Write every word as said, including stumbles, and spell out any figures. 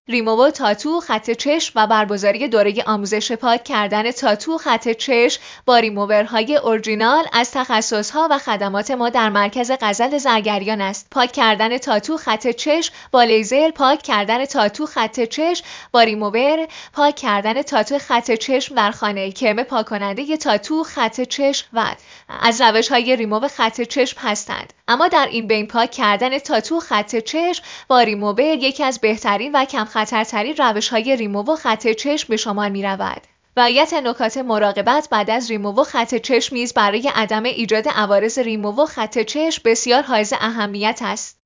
ریموو تاتو خط چشم و برگزاری دوره آموزش پاک کردن تاتو خط چشم با ریموورهای اورجینال از تخصصها و خدمات ما در مرکز غزل زرگریان است. پاک کردن تاتو خط چشم با لیزر، پاک کردن تاتو خط چشم با ریموور، پاک کردن تاتو خط چشم در خانه، کرم پاک کننده تاتو خط چشم و از روش‌های ریموو خط چشم هستند. اما در این بین پاک کردن تاتو خط چشم با ریموور یکی از بهترین و کم خطرترین روش‌های ریموو خط چشم به شمار می‌رود. رعایت نکات مراقبت بعد از ریموو خط چشم نیز برای عدم ایجاد عوارض ریموو خط چشم بسیار حائز اهمیت است.